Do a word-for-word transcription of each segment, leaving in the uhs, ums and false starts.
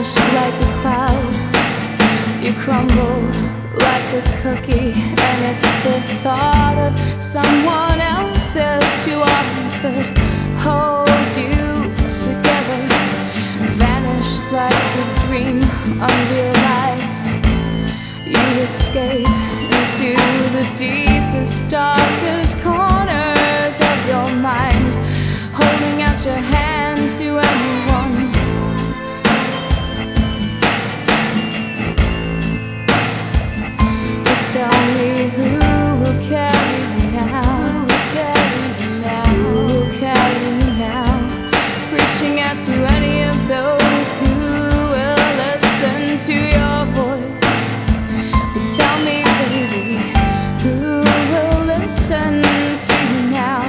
vanish like a cloud. You crumble like a cookie, and it's the thought of someone else's two arms that holds you together. Vanish like a dream unrealized. You escape into the deepest, darkest corners of your mind, holding out your hand to anyone. But tell me, who will carry you now? Who will carry you now? Who will carry you now? Reaching out to any of those who will listen to your voice. But tell me, baby, who will listen to you now?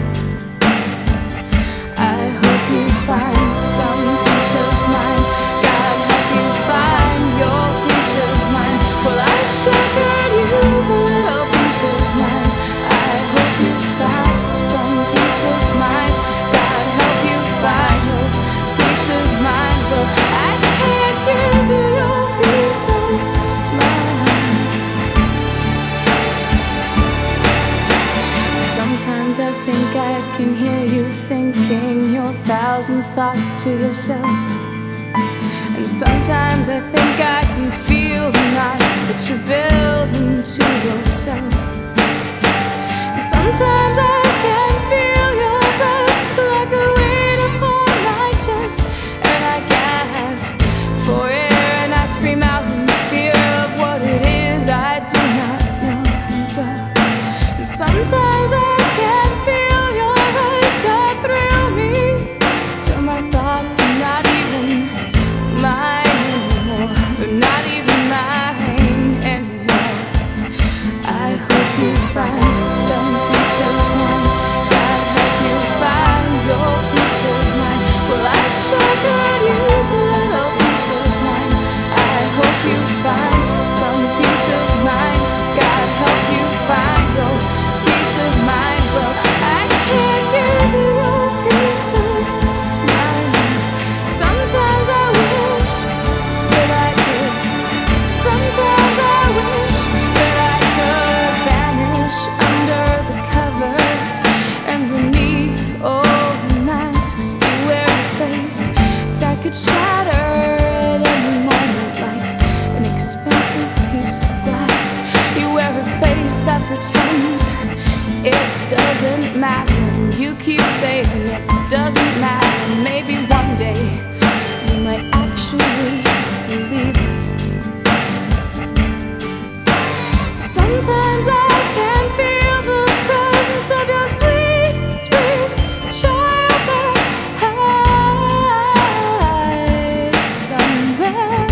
I hope you find some peace of mind. God help you find your peace of mind. Well, I sure could use a little peace of mind. I hope you find some peace of mind. God help you find your peace of mind. Well, I can't give you your peace of mind. Sometimes I think I can hear you thinking your thousand thoughts to yourself. And sometimes I think I can feel the knots that you build into yourself. And sometimes I can feel your breath like a weight upon my chest. And I gasp for air and I scream out in fear of what it is I do not know well. And sometimes I can feel your eyes cut through me till my thoughts are not even mine anymore. They're not even mine anymore. I hope you find some peace of mind. God help you find your peace of mind. Well, I sure could use a little peace of mind. I hope you find some peace of mind. God help you find your peace of mind. Well, I can't give you your peace of mind. Sometimes I wish that I could. Sometimes I wish that I could vanish under the covers and beneath all the masks. You wear a face that could shatter at any moment like an expensive piece of glass. You wear a face that pretends it doesn't matter. You keep saying it doesn't matter. Maybe one day you might actually believe it. Sometimes I can feel the presence of your sweet, sweet child that hides somewhere.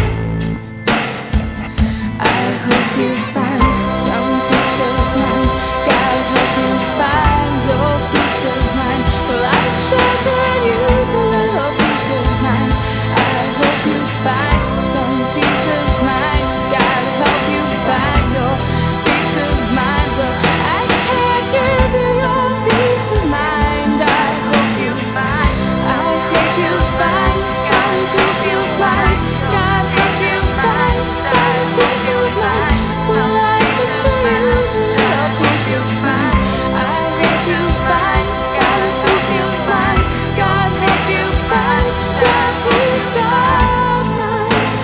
I hope you find some peace of mind. God help you find your peace of mind. Well, I sure could use a little peace of mind. I hope you find some peace of mind. God help you find your peace of mind. Well, I can't give you your peace of mind. I hope you find, I hope you find some peace of mind. God help you find some peace of mind. Well, I could sure use a little peace of mind. I hope you find some peace of mind. God help you find your peace of mind.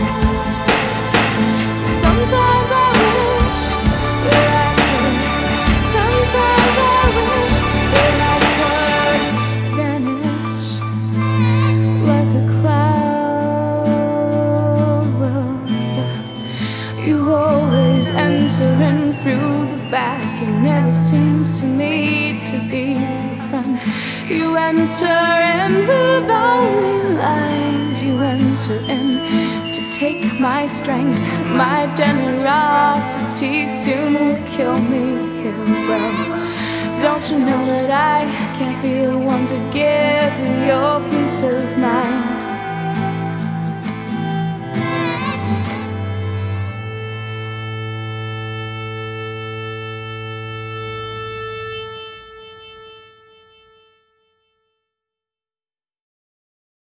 Sometimes I wish that I could. Sometimes I wish that I could vanish like a cloud. Well, yeah. You always enter in through the back. It never seems to me to be the front. You enter in with only lies. You enter in to take my strength. My generosity soon will kill me here. Well, don't you know that I can't be the one to give you your peace of mind?